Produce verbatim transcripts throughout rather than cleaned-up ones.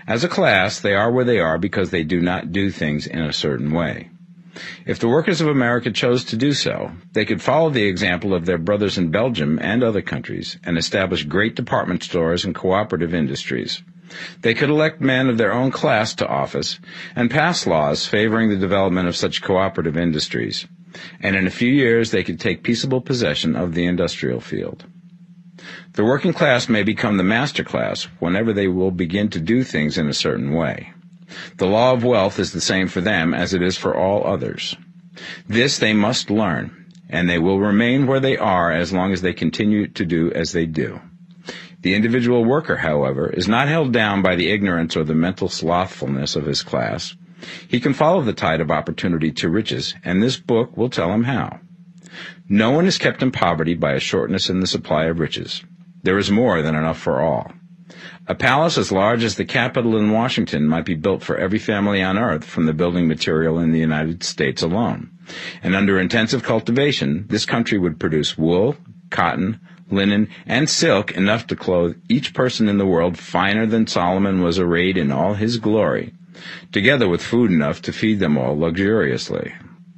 As a class, they are where they are because they do not do things in a certain way. If the workers of America chose to do so, they could follow the example of their brothers in Belgium and other countries and establish great department stores and cooperative industries. They could elect men of their own class to office and pass laws favoring the development of such cooperative industries, and in a few years they could take peaceable possession of the industrial field. The working class may become the master class whenever they will begin to do things in a certain way. The law of wealth is the same for them as it is for all others. This they must learn, and they will remain where they are as long as they continue to do as they do. The individual worker, however, is not held down by the ignorance or the mental slothfulness of his class. He can follow the tide of opportunity to riches, and this book will tell him how. No one is kept in poverty by a shortness in the supply of riches. There is more than enough for all. A palace as large as the Capitol in Washington might be built for every family on earth from the building material in the United States alone. And under intensive cultivation, this country would produce wool, cotton, linen, and silk enough to clothe each person in the world finer than Solomon was arrayed in all his glory, together with food enough to feed them all luxuriously.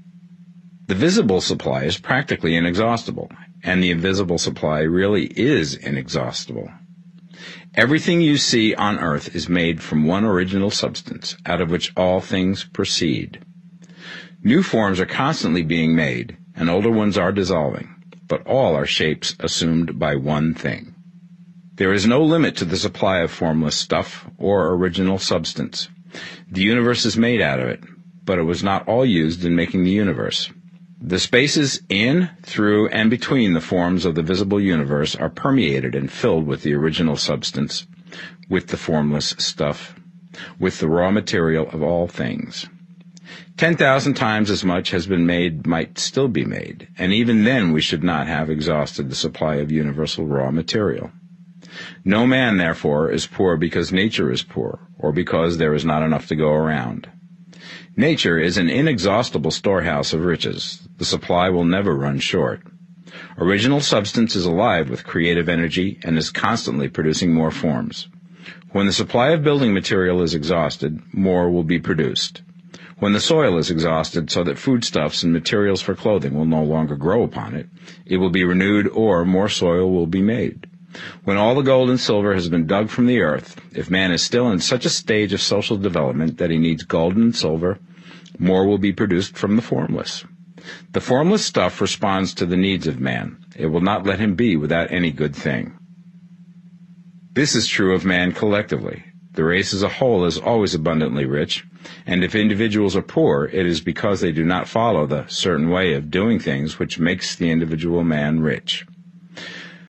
The visible supply is practically inexhaustible, and the invisible supply really is inexhaustible. Everything you see on earth is made from one original substance, out of which all things proceed. New forms are constantly being made, and older ones are dissolving, but all are shapes assumed by one thing. There is no limit to the supply of formless stuff or original substance. The universe is made out of it, but it was not all used in making the universe. The spaces in, through, and between the forms of the visible universe are permeated and filled with the original substance, with the formless stuff, with the raw material of all things. Ten thousand times as much has been made might still be made, and even then we should not have exhausted the supply of universal raw material. No man, therefore, is poor because nature is poor, or because there is not enough to go around. Nature is an inexhaustible storehouse of riches. The supply will never run short. Original substance is alive with creative energy and is constantly producing more forms. When the supply of building material is exhausted, more will be produced. When the soil is exhausted so that foodstuffs and materials for clothing will no longer grow upon it, it will be renewed or more soil will be made. When all the gold and silver has been dug from the earth, if man is still in such a stage of social development that he needs gold and silver, more will be produced from the formless. The formless stuff responds to the needs of man. It will not let him be without any good thing. This is true of man collectively. The race as a whole is always abundantly rich, and if individuals are poor, it is because they do not follow the certain way of doing things which makes the individual man rich.